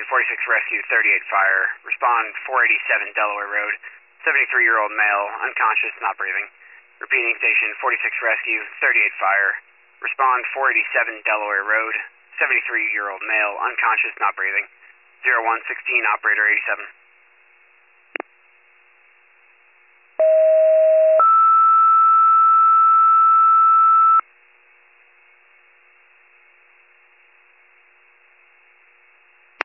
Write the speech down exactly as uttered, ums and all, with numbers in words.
Station forty-six Rescue, thirty-eight Fire. Respond four eighty-seven Delaware Road. seventy-three-year-old male, unconscious, not breathing. Repeating Station forty-six Rescue, thirty-eight Fire. Respond four eighty-seven Delaware Road. seventy-three-year-old male, unconscious, not breathing. zero one sixteen, Operator eighty-seven.